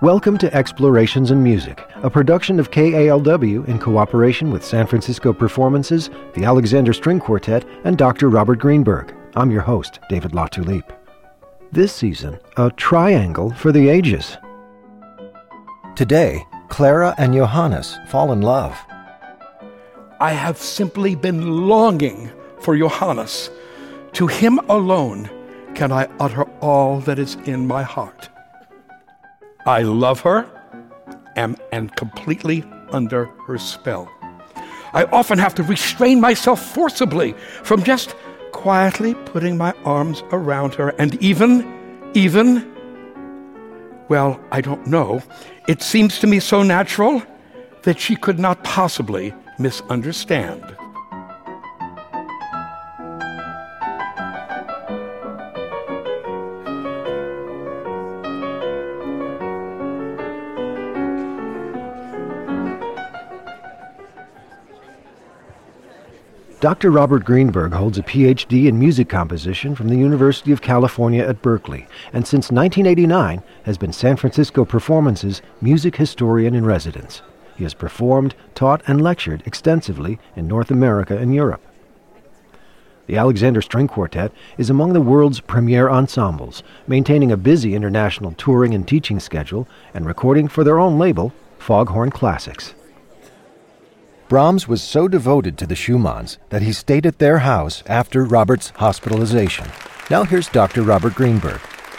Welcome to Explorations in Music, a production of KALW in cooperation with San Francisco Performances, the Alexander String Quartet, and Dr. Robert Greenberg. I'm your host, David LaTulippe. This season, a triangle for the ages. Today, Clara and Johannes fall in love. I have simply been longing for Johannes. To him alone can I utter all that is in my heart. I love her and completely under her spell. I often have to restrain myself forcibly from just quietly putting my arms around her, and well, I don't know. It seems to me so natural that she could not possibly misunderstand. Dr. Robert Greenberg holds a Ph.D. in music composition from the University of California at Berkeley, and since 1989 has been San Francisco Performances' music historian in residence. He has performed, taught, and lectured extensively in North America and Europe. The Alexander String Quartet is among the world's premier ensembles, maintaining a busy international touring and teaching schedule and recording for their own label, Foghorn Classics. Brahms was so devoted to the Schumanns that he stayed at their house after Robert's hospitalization. Now here's Dr. Robert Greenberg.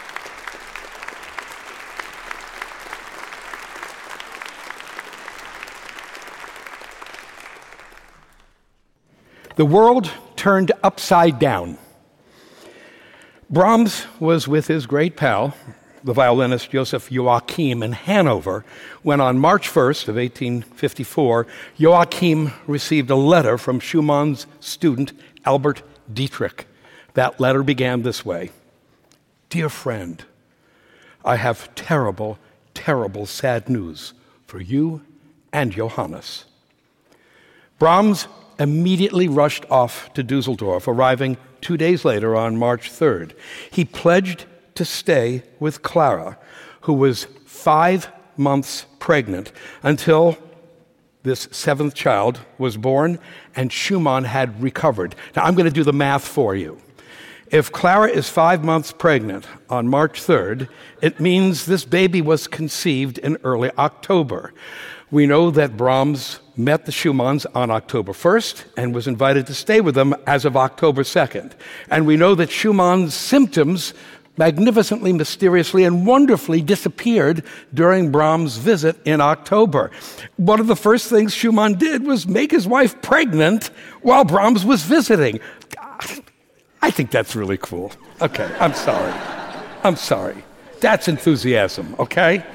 The world turned upside down. Brahms was with his great pal, the violinist Joseph Joachim, in Hanover, when on March 1st of 1854, Joachim received a letter from Schumann's student, Albert Dietrich. That letter began this way: "Dear friend, I have terrible, terrible sad news for you and Johannes." Brahms immediately rushed off to Dusseldorf, arriving 2 days later on March 3rd. He pledged to stay with Clara, who was 5 months pregnant, until this 7th child was born and Schumann had recovered. Now, I'm going to do the math for you. If Clara is 5 months pregnant on March 3rd, it means this baby was conceived in early October. We know that Brahms met the Schumanns on October 1st and was invited to stay with them as of October 2nd. And we know that Schumann's symptoms magnificently, mysteriously, and wonderfully disappeared during Brahms' visit in October. One of the first things Schumann did was make his wife pregnant while Brahms was visiting. I think that's really cool. Okay, I'm sorry. That's enthusiasm, okay?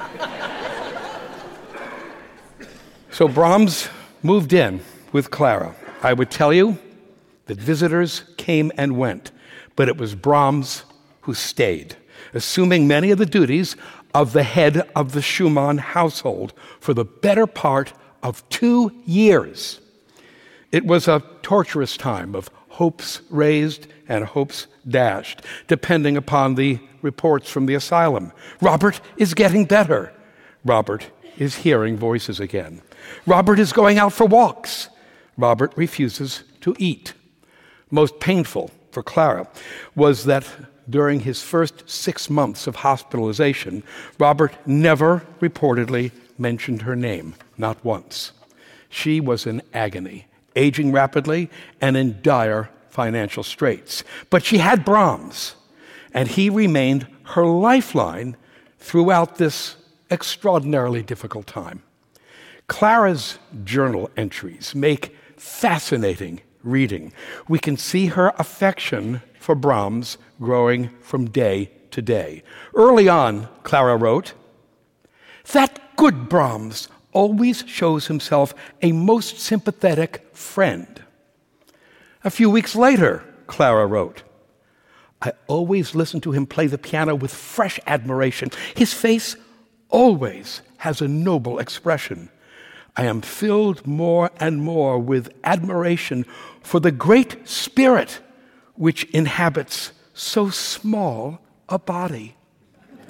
So Brahms moved in with Clara. I would tell you that visitors came and went, but it was Brahms who stayed, assuming many of the duties of the head of the Schumann household for the better part of 2 years. It was a torturous time of hopes raised and hopes dashed, depending upon the reports from the asylum. Robert is getting better. Robert is hearing voices again. Robert is going out for walks. Robert refuses to eat. Most painful for Clara was that during his first 6 months of hospitalization, Robert never reportedly mentioned her name, not once. She was in agony, aging rapidly, and in dire financial straits. But she had Brahms, and he remained her lifeline throughout this extraordinarily difficult time. Clara's journal entries make fascinating reading. We can see her affection for Brahms growing from day to day. Early on, Clara wrote, "That good Brahms always shows himself a most sympathetic friend." A few weeks later, Clara wrote, "I always listen to him play the piano with fresh admiration. His face always has a noble expression. I am filled more and more with admiration for the great spirit which inhabits so small a body."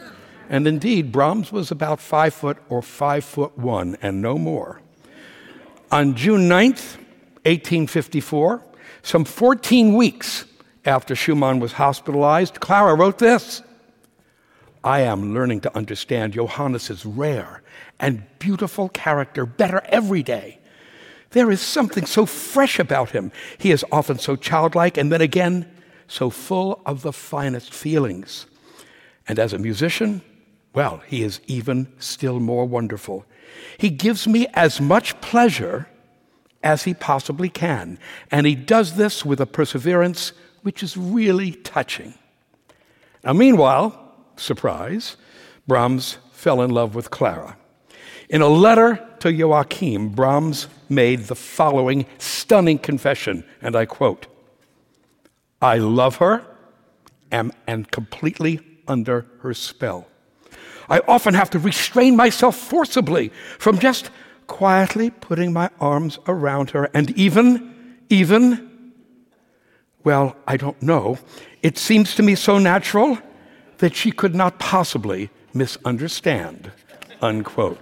And indeed, Brahms was about 5 foot or 5'1" and no more. On June 9th, 1854, some 14 weeks after Schumann was hospitalized, Clara wrote this: "I am learning to understand Johannes's rare and beautiful character better every day. There is something so fresh about him. He is often so childlike and then again so full of the finest feelings. And as a musician, well, he is even still more wonderful. He gives me as much pleasure as he possibly can, and he does this with a perseverance which is really touching." Now, meanwhile, surprise, Brahms fell in love with Clara. In a letter to Joachim, Brahms made the following stunning confession, and I quote, "I love her and completely under her spell. I often have to restrain myself forcibly from just quietly putting my arms around her, and even, well, I don't know, it seems to me so natural that she could not possibly misunderstand," unquote.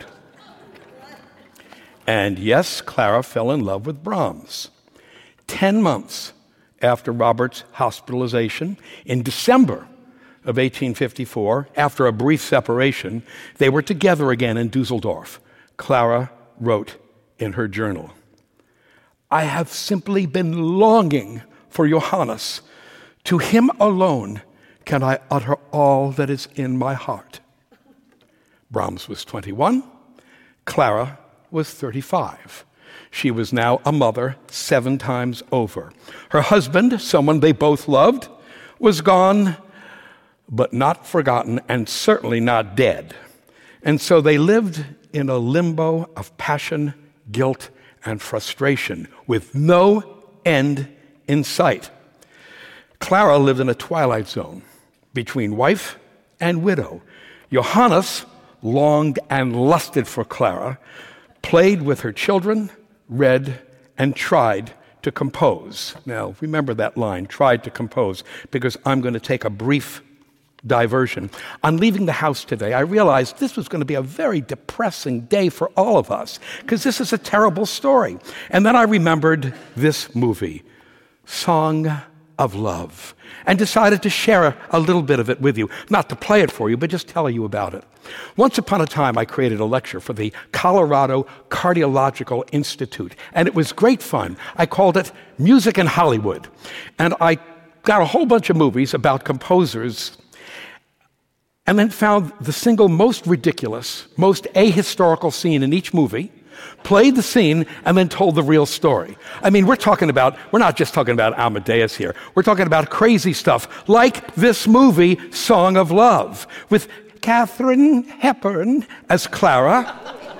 And yes, Clara fell in love with Brahms. 10 months after Robert's hospitalization, in December of 1854, after a brief separation, they were together again in Dusseldorf. Clara wrote in her journal, "I have simply been longing for Johannes. To him alone can I utter all that is in my heart." Brahms was 21. Clara was 35. She was now a mother 7 times over. Her husband, someone they both loved, was gone, but not forgotten, and certainly not dead. And so they lived in a limbo of passion, guilt, and frustration, with no end in sight. Clara lived in a twilight zone between wife and widow. Johannes longed and lusted for Clara, played with her children, read, and tried to compose. Now, remember that line, tried to compose, because I'm going to take a brief diversion. On leaving the house today, I realized this was going to be a very depressing day for all of us, because this is a terrible story. And then I remembered this movie, Song of Love, and decided to share a little bit of it with you. Not to play it for you, but just tell you about it. Once upon a time, I created a lecture for the Colorado Cardiological Institute, and it was great fun. I called it Music in Hollywood. And I got a whole bunch of movies about composers, and then found the single most ridiculous, most ahistorical scene in each movie, played the scene, and then told the real story. I mean, we're not just talking about Amadeus here. We're talking about crazy stuff like this movie, Song of Love, with Katharine Hepburn as Clara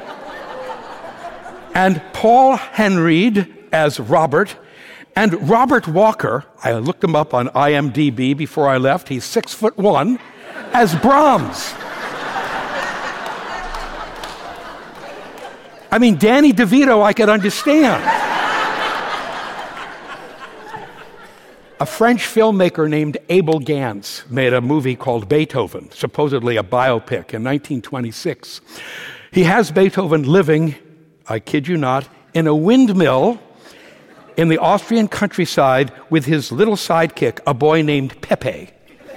and Paul Henreid as Robert, and Robert Walker, I looked him up on IMDb before I left, he's 6'1", as Brahms. I mean, Danny DeVito, I could understand. A French filmmaker named Abel Gance made a movie called Beethoven, supposedly a biopic, in 1926. He has Beethoven living, I kid you not, in a windmill in the Austrian countryside with his little sidekick, a boy named Pepe.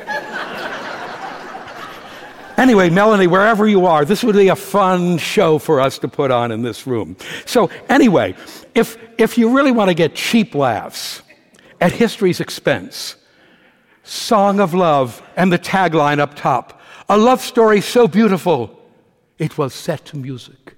Anyway, Melanie, wherever you are, this would be a fun show for us to put on in this room. So anyway, if you really want to get cheap laughs at history's expense, Song of Love and the tagline up top, a love story so beautiful, it was set to music.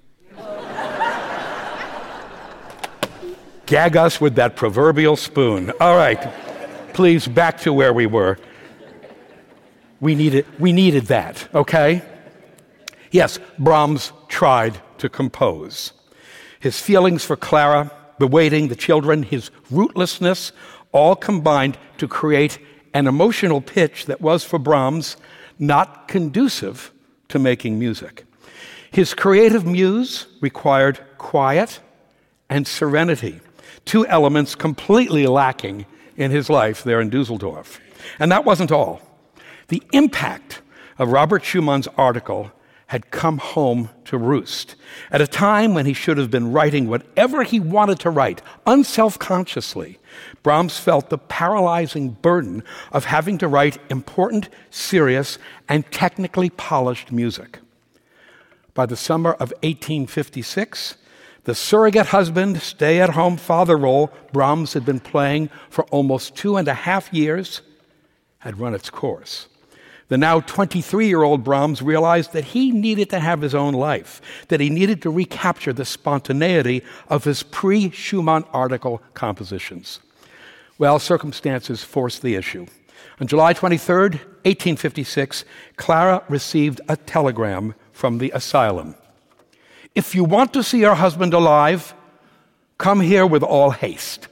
Gag us with that proverbial spoon. All right, please, back to where we were. We needed that, okay? Yes, Brahms tried to compose. His feelings for Clara, the waiting, the children, his rootlessness, all combined to create an emotional pitch that was, for Brahms, not conducive to making music. His creative muse required quiet and serenity, 2 elements completely lacking in his life there in Dusseldorf. And that wasn't all. The impact of Robert Schumann's article had come home to roost. At a time when he should have been writing whatever he wanted to write, unselfconsciously, Brahms felt the paralyzing burden of having to write important, serious, and technically polished music. By the summer of 1856, the surrogate husband, stay-at-home father role Brahms had been playing for almost 2.5 years had run its course. The now 23-year-old Brahms realized that he needed to have his own life, that he needed to recapture the spontaneity of his pre-Schumann article compositions. Well, circumstances forced the issue. On July 23rd, 1856, Clara received a telegram from the asylum. "If you want to see your husband alive, come here with all haste."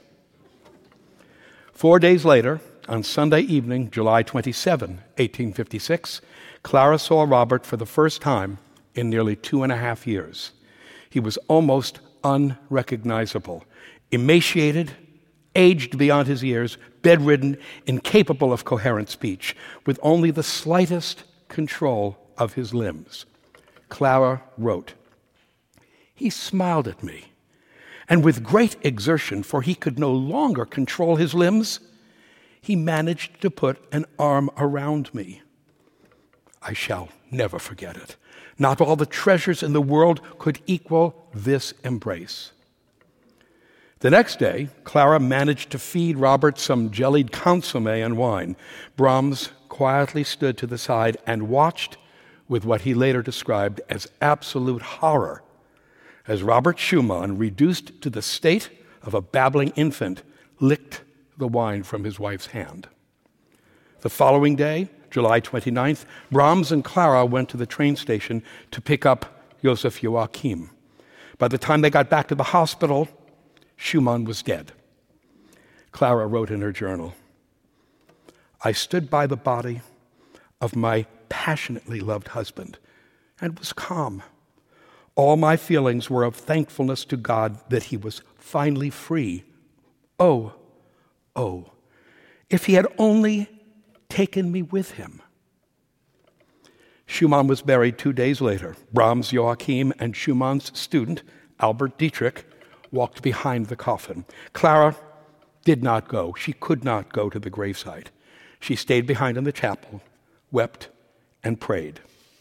4 days later, on Sunday evening, July 27, 1856, Clara saw Robert for the first time in nearly 2.5 years. He was almost unrecognizable, emaciated, aged beyond his years, bedridden, incapable of coherent speech, with only the slightest control of his limbs. Clara wrote, "He smiled at me, and with great exertion, for he could no longer control his limbs, he managed to put an arm around me. I shall never forget it. Not all the treasures in the world could equal this embrace." The next day, Clara managed to feed Robert some jellied consommé and wine. Brahms quietly stood to the side and watched with what he later described as absolute horror as Robert Schumann, reduced to the state of a babbling infant, licked the wine from his wife's hand. The following day, July 29th, Brahms and Clara went to the train station to pick up Joseph Joachim. By the time they got back to the hospital, Schumann was dead. Clara wrote in her journal, "I stood by the body of my passionately loved husband and was calm. All my feelings were of thankfulness to God that he was finally free. Oh, if he had only taken me with him." Schumann was buried 2 days later. Brahms, Joachim, and Schumann's student, Albert Dietrich, walked behind the coffin. Clara did not go. She could not go to the gravesite. She stayed behind in the chapel, wept, and prayed.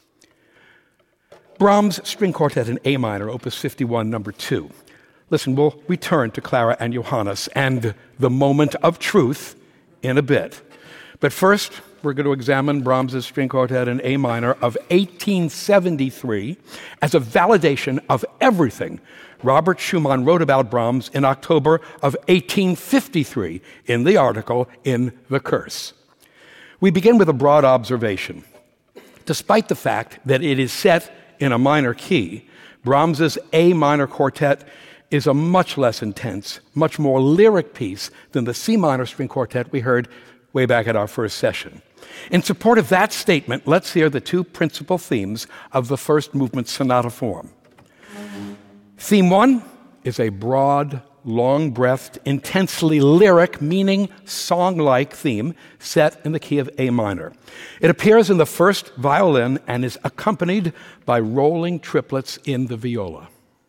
Brahms' String Quartet in A minor, Opus 51, number 2. Listen, we'll return to Clara and Johannes and the moment of truth in a bit. But first, we're going to examine Brahms' String Quartet in A minor of 1873 as a validation of everything Robert Schumann wrote about Brahms in October of 1853 in the article in The Curse. We begin with a broad observation. Despite the fact that it is set in a minor key, Brahms' A minor quartet is a much less intense, much more lyric piece than the C minor string quartet we heard way back at our first session. In support of that statement, let's hear the two principal themes of the first movement sonata form. Theme 1 is a broad, long-breathed, intensely lyric, meaning song-like theme set in the key of A minor. It appears in the first violin and is accompanied by rolling triplets in the viola.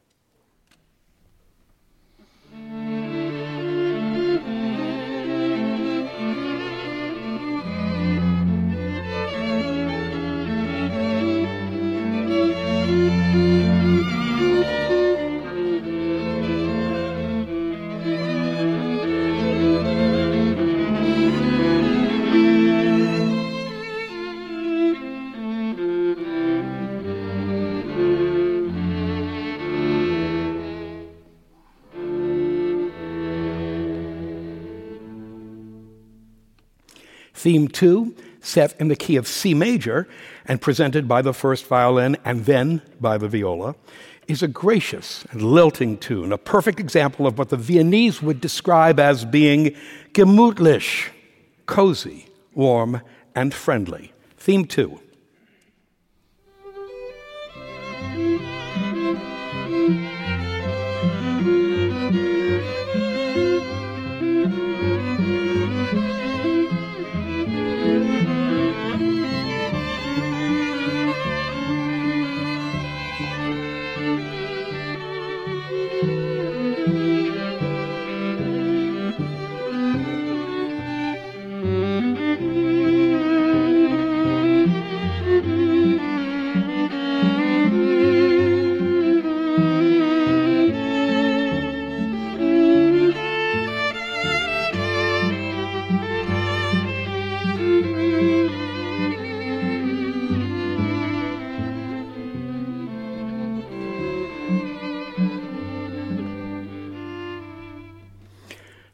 Theme 2, set in the key of C major and presented by the first violin and then by the viola, is a gracious and lilting tune, a perfect example of what the Viennese would describe as being gemütlich, cozy, warm, and friendly. Theme 2.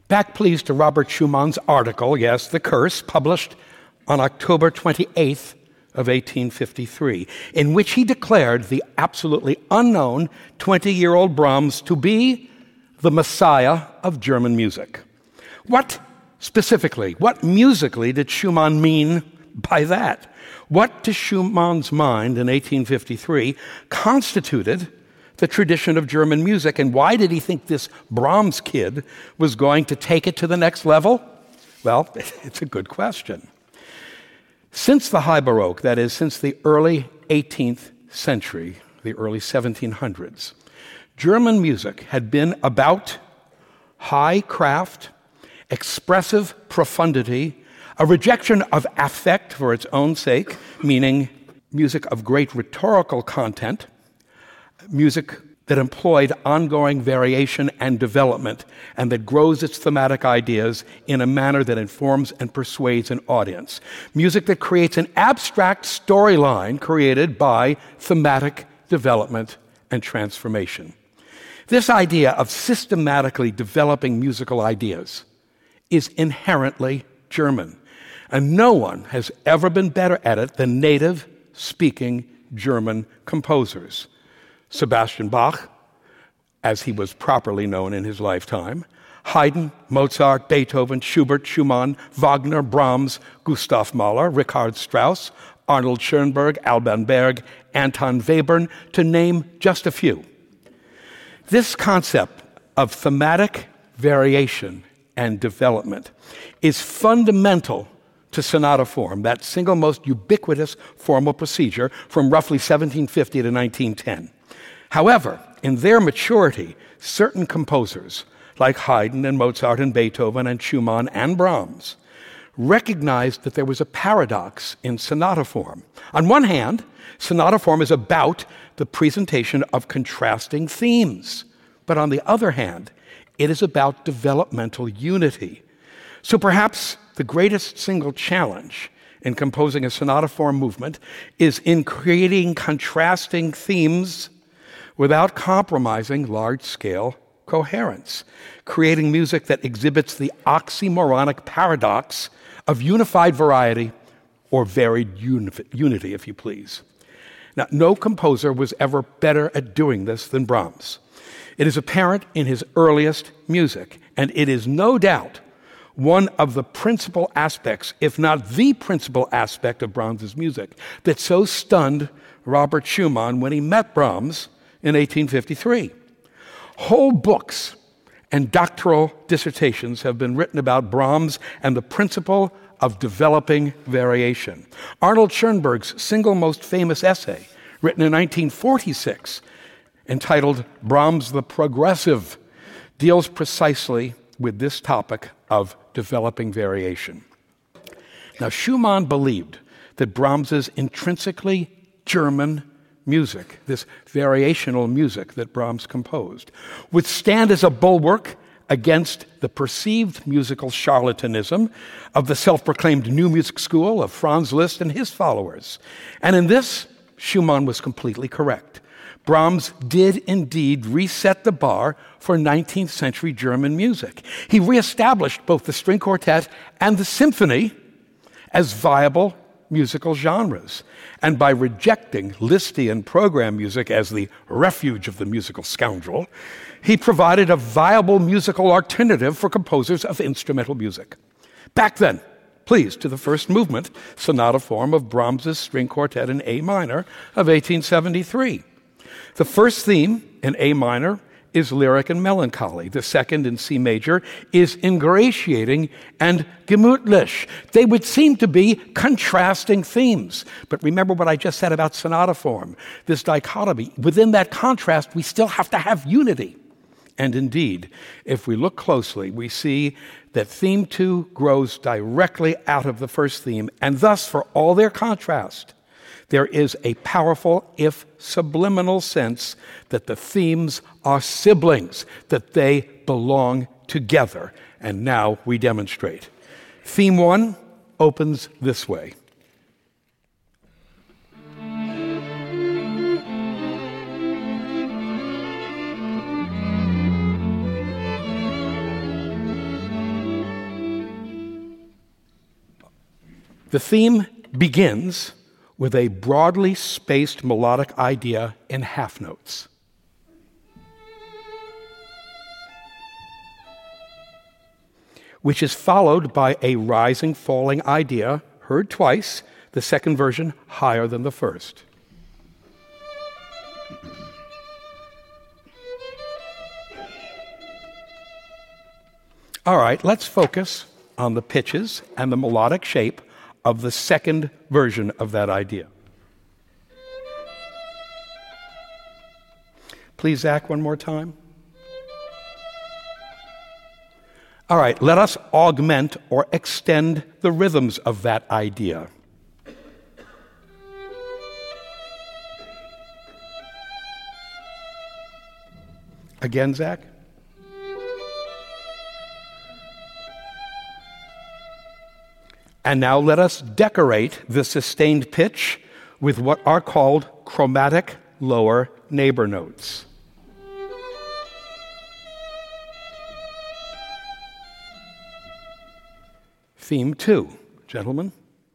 Back, please, to Robert Schumann's article, yes, The Curse, published on October 28th of 1853, in which he declared the absolutely unknown 20-year-old Brahms to be the Messiah of German music. What specifically, what musically did Schumann mean by that? What, to Schumann's mind in 1853, constituted the tradition of German music, and why did he think this Brahms kid was going to take it to the next level? Well, it's a good question. Since the High Baroque, that is, since the early 18th century, the early 1700s, German music had been about high craft, expressive profundity, a rejection of affect for its own sake, meaning music of great rhetorical content, music that employed ongoing variation and development, and that grows its thematic ideas in a manner that informs and persuades an audience. Music that creates an abstract storyline created by thematic development and transformation. This idea of systematically developing musical ideas is inherently German, and no one has ever been better at it than native-speaking German composers. Sebastian Bach, as he was properly known in his lifetime, Haydn, Mozart, Beethoven, Schubert, Schumann, Wagner, Brahms, Gustav Mahler, Richard Strauss, Arnold Schoenberg, Alban Berg, Anton Webern, to name just a few. This concept of thematic variation and development is fundamental to sonata form, that single most ubiquitous formal procedure from roughly 1750 to 1910. However, in their maturity, certain composers, like Haydn and Mozart and Beethoven and Schumann and Brahms, recognized that there was a paradox in sonata form. On one hand, sonata form is about the presentation of contrasting themes. But on the other hand, it is about developmental unity. So perhaps the greatest single challenge in composing a sonata form movement is in creating contrasting themes without compromising large-scale coherence, creating music that exhibits the oxymoronic paradox of unified variety or varied unity, if you please. Now, no composer was ever better at doing this than Brahms. It is apparent in his earliest music, and it is no doubt one of the principal aspects, if not the principal aspect of Brahms's music, that so stunned Robert Schumann when he met Brahms in 1853. Whole books and doctoral dissertations have been written about Brahms and the principle of developing variation. Arnold Schoenberg's single most famous essay, written in 1946, entitled Brahms the Progressive, deals precisely with this topic of developing variation. Now, Schumann believed that Brahms's intrinsically German music, this variational music that Brahms composed, would stand as a bulwark against the perceived musical charlatanism of the self-proclaimed new music school of Franz Liszt and his followers. And in this, Schumann was completely correct. Brahms did indeed reset the bar for 19th century German music. He reestablished both the string quartet and the symphony as viable musical genres. And by rejecting Lisztian program music as the refuge of the musical scoundrel, he provided a viable musical alternative for composers of instrumental music. Back then, please, to the first movement, sonata form of Brahms's string quartet in A minor of 1873. The first theme in A minor is lyric and melancholy. The second, in C major, is ingratiating and gemütlich. They would seem to be contrasting themes. But remember what I just said about sonata form, this dichotomy. Within that contrast, we still have to have unity. And indeed, if we look closely, we see that theme 2 grows directly out of the first theme, and thus, for all their contrast, there is a powerful, if subliminal, sense that the themes are siblings, that they belong together. And now we demonstrate. Theme 1 opens this way. The theme begins with a broadly spaced melodic idea in half notes. Which is followed by a rising, falling idea, heard twice, the second version higher than the first. All right, let's focus on the pitches and the melodic shape of the second version of that idea. Please, Zach, one more time. All right, let us augment or extend the rhythms of that idea. Again, Zach. And now let us decorate the sustained pitch with what are called chromatic lower neighbor notes. Theme 2, gentlemen.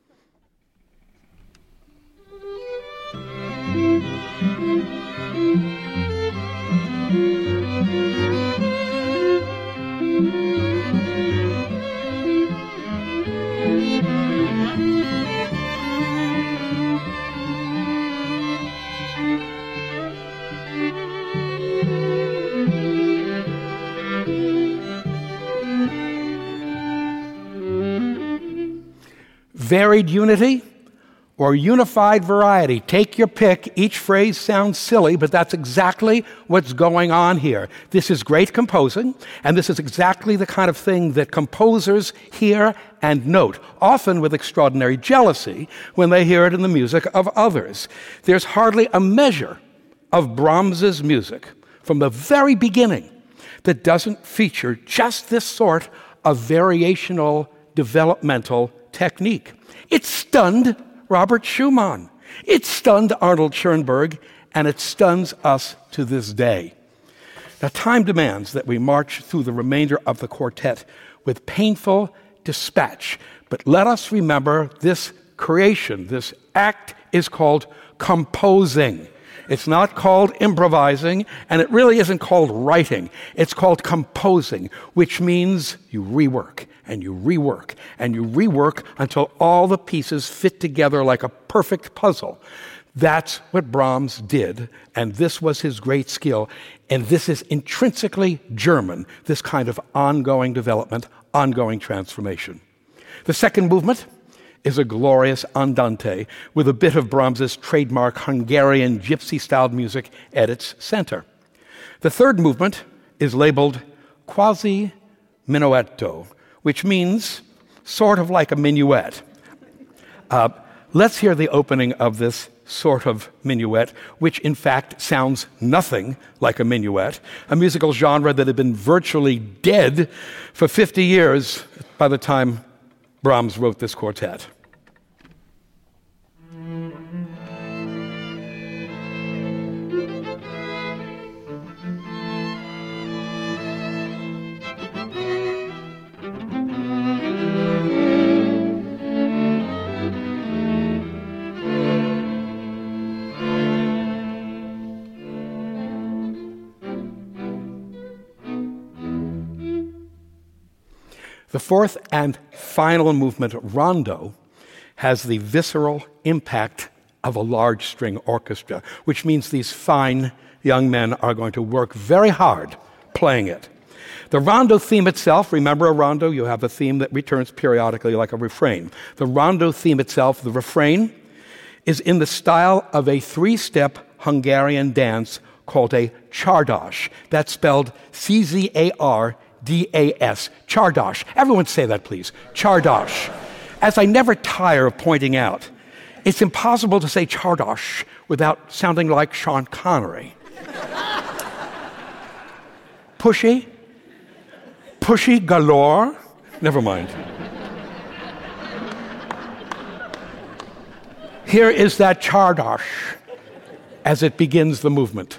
Varied unity or unified variety. Take your pick. Each phrase sounds silly, but that's exactly what's going on here. This is great composing, and this is exactly the kind of thing that composers hear and note, often with extraordinary jealousy when they hear it in the music of others. There's hardly a measure of Brahms's music from the very beginning that doesn't feature just this sort of variational developmental technique. It stunned Robert Schumann. It stunned Arnold Schoenberg, and it stuns us to this day. Now, time demands that we march through the remainder of the quartet with painful dispatch, but let us remember this creation, this act is called composing. It's not called improvising, and it really isn't called writing. It's called composing, which means you rework, and you rework, and you rework until all the pieces fit together like a perfect puzzle. That's what Brahms did, and this was his great skill, and this is intrinsically German, this kind of ongoing development, ongoing transformation. The second movement is a glorious andante with a bit of Brahms's trademark Hungarian gypsy-styled music at its center. The third movement is labeled quasi minuetto, which means sort of like a minuet. Let's hear the opening of this sort of minuet, which in fact sounds nothing like a minuet, a musical genre that had been virtually dead for 50 years by the time Brahms wrote this quartet. The fourth and final movement, Rondo, has the visceral impact of a large string orchestra, which means these fine young men are going to work very hard playing it. The Rondo theme itself, remember a Rondo? You have a theme that returns periodically like a refrain. The Rondo theme itself, the refrain, is in the style of a three-step Hungarian dance called a csardas. That's spelled C-Z-A-R-D-A-S, Csardas. Everyone say that, please. Csardas. As I never tire of pointing out, it's impossible to say Csardas without sounding like Sean Connery. Pushy? Pushy galore? Never mind. Here is that Csardas as it begins the movement.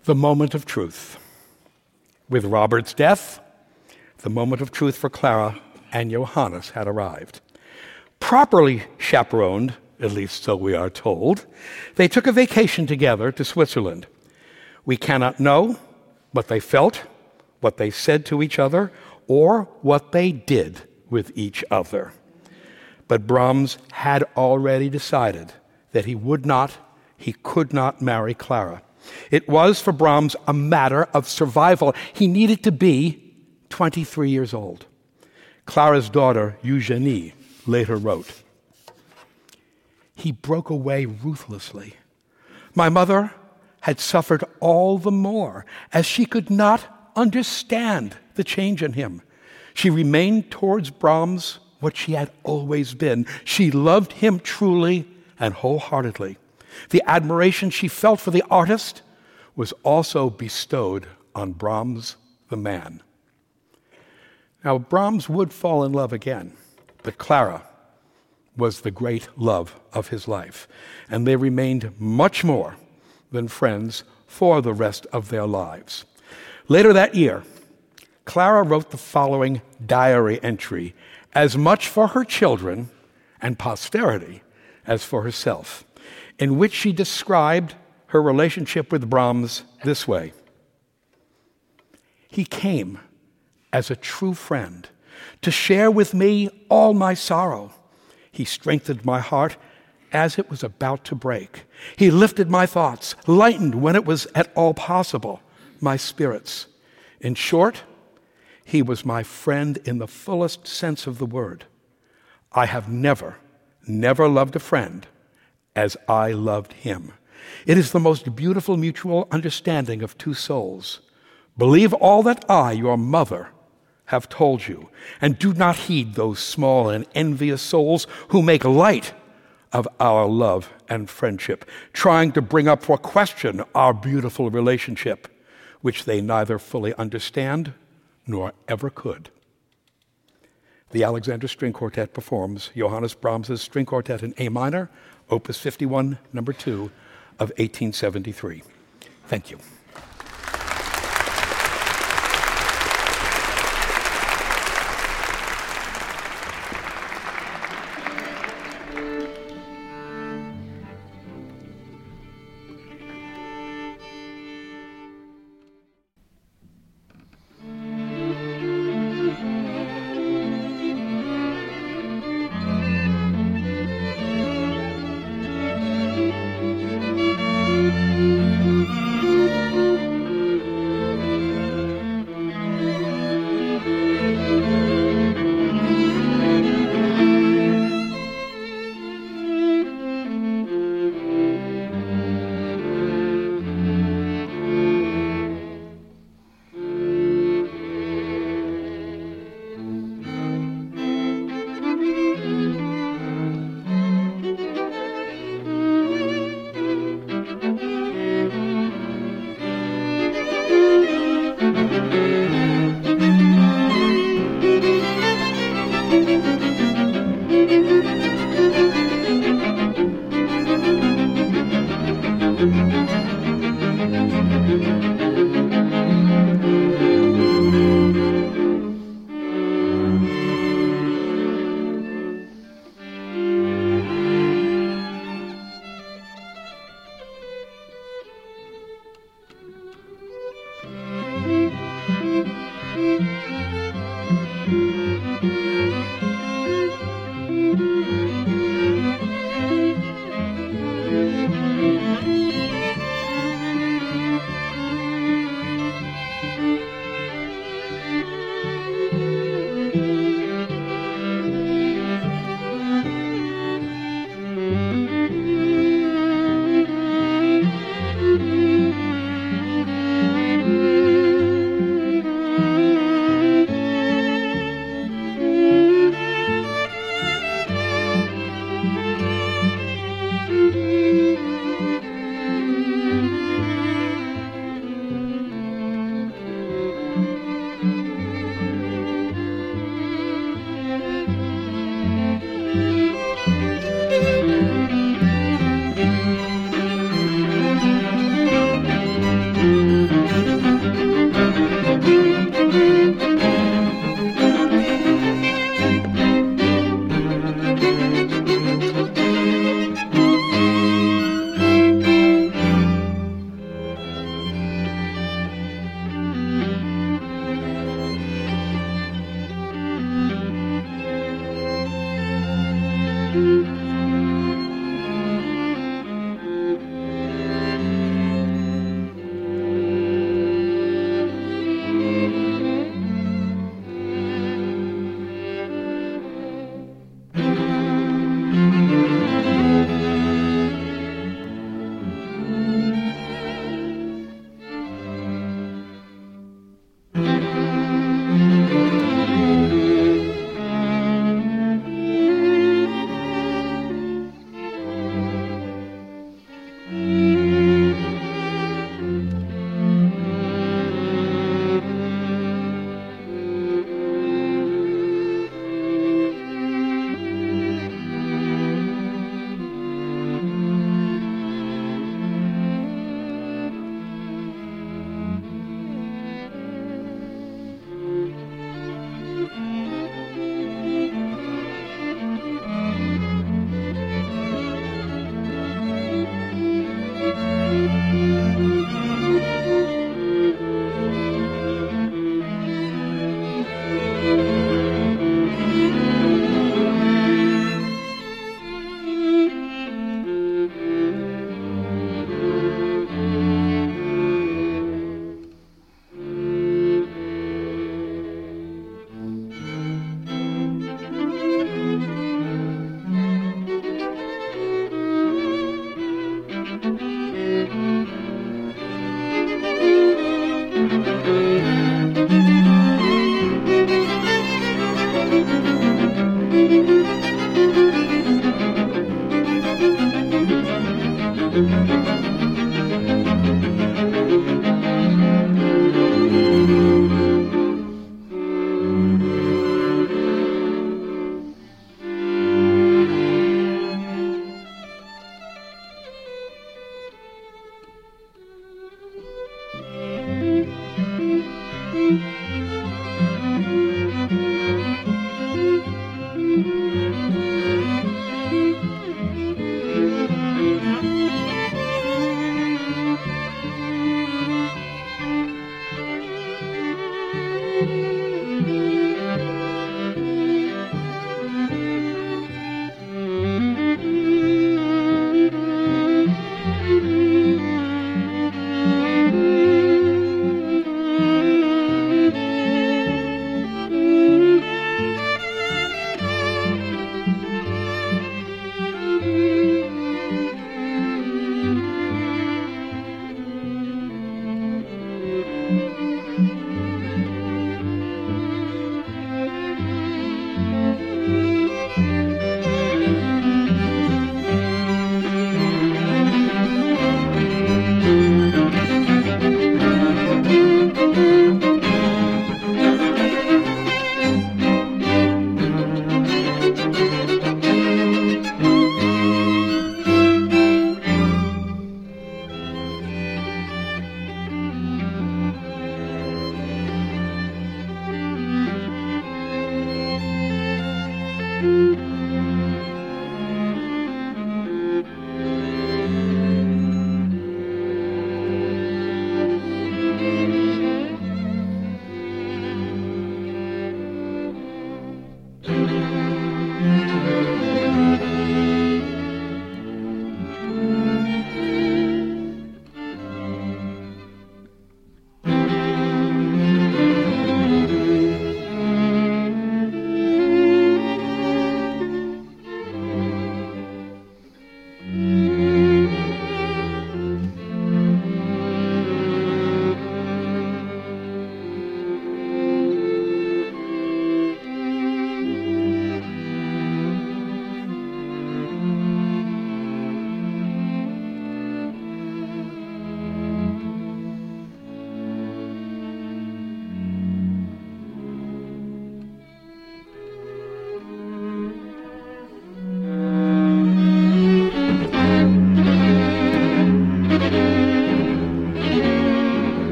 the moment of truth. With Robert's death, the moment of truth for Clara and Johannes had arrived. Properly chaperoned, at least so we are told, they took a vacation together to Switzerland. We cannot know what they felt, what they said to each other, or what they did with each other. But Brahms had already decided that he could not marry Clara. It was for Brahms a matter of survival. He needed to be 23 years old. Clara's daughter, Eugenie, later wrote, "He broke away ruthlessly. My mother had suffered all the more as she could not understand the change in him. She remained towards Brahms what she had always been. She loved him truly and wholeheartedly. The admiration she felt for the artist was also bestowed on Brahms the man." Now, Brahms would fall in love again, but Clara was the great love of his life, and they remained much more than friends for the rest of their lives. Later that year, Clara wrote the following diary entry, as much for her children and posterity as for herself, in which she described her relationship with Brahms this way: "He came as a true friend to share with me all my sorrow. He strengthened my heart as it was about to break. He lifted my thoughts, lightened when it was at all possible my spirits. In short, he was my friend in the fullest sense of the word. I have never loved a friend as I loved him. It is the most beautiful mutual understanding of two souls. Believe all that I, your mother, have told you, and do not heed those small and envious souls who make light of our love and friendship, trying to bring up for question our beautiful relationship, which they neither fully understand nor ever could." The Alexander String Quartet performs Johannes Brahms' String Quartet in A minor, Opus 51, number 2 of 1873. Thank you.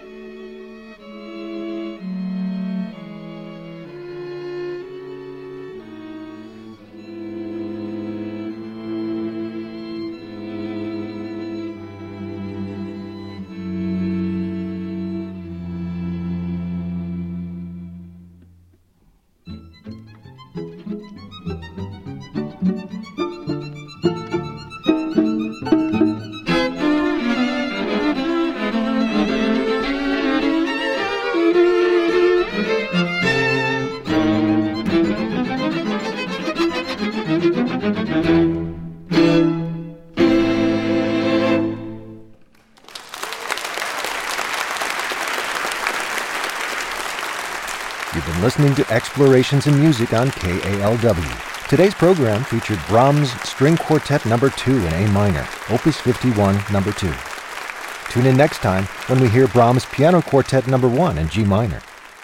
You've been listening to Explorations in Music on KALW. Today's program featured Brahms String Quartet No. 2 in A minor, Opus 51 No. 2. Tune in next time when we hear Brahms Piano Quartet No. 1 in G minor.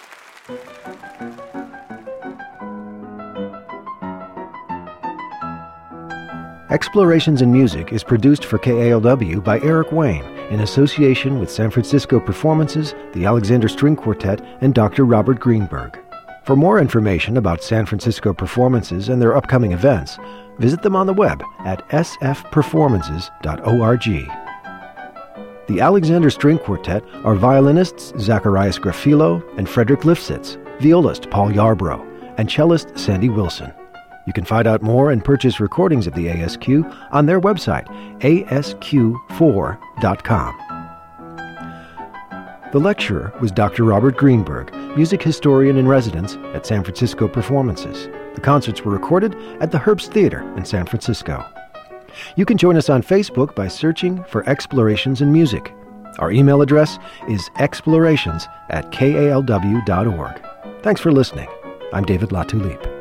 Explorations in Music is produced for KALW by Eric Wayne in association with San Francisco Performances, the Alexander String Quartet, and Dr. Robert Greenberg. For more information about San Francisco Performances and their upcoming events, visit them on the web at sfperformances.org. The Alexander String Quartet are violinists Zacharias Grafilo and Frederick Lifshitz, violist Paul Yarbrough, and cellist Sandy Wilson. You can find out more and purchase recordings of the ASQ on their website, asq4.com. The lecturer was Dr. Robert Greenberg, music historian in residence at San Francisco Performances. The concerts were recorded at the Herbst Theater in San Francisco. You can join us on Facebook by searching for Explorations in Music. Our email address is explorations@kalw.org. Thanks for listening. I'm David Latulippe.